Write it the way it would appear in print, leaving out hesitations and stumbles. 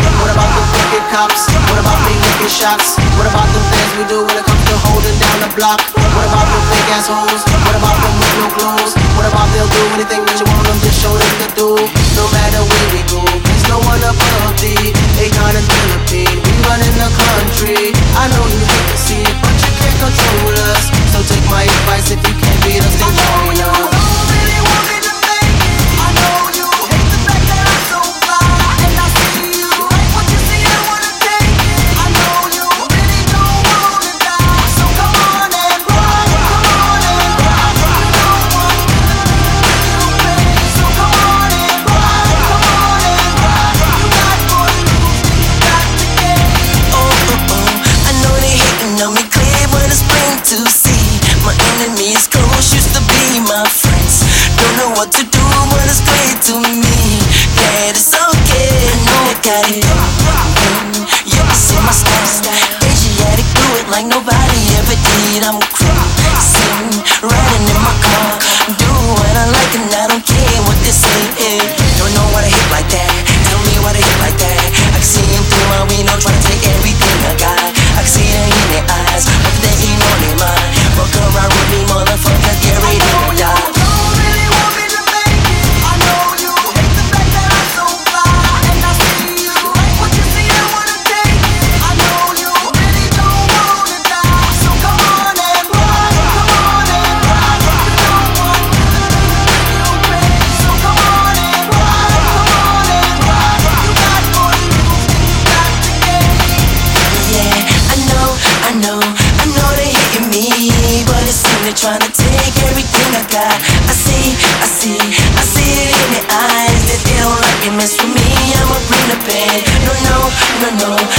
What about the crooked cops? What about me licking shots? What about the things we do when it comes to holding down the block? What about the fake assholes? What about them with no clothes? What about they'll do anything that you want them, just show them to do? No matter where we go, there's no one above thee. Akon and Philippine, we running the country. I know you hate to see it, but you can't control us. So take my advice, if you can't beat us, then join us. What to do, but it's clear to me that it's okay. I know I got it. You can see my style. Asiatic, do it like nobody ever did. I'm cruising, riding in my car, do what I like and I don't care what they say. Don't know what I hate like that. Tell me what I hate like that. I can see him through my window trying to take everything I got. I can see it in their eyes, but they ain't on their mind. Fuck around with me, motherfuckers, get ready to die. Trying to take everything I got. I see it in their eyes that they don't like it, mess with me. I'ma bring the pain. No,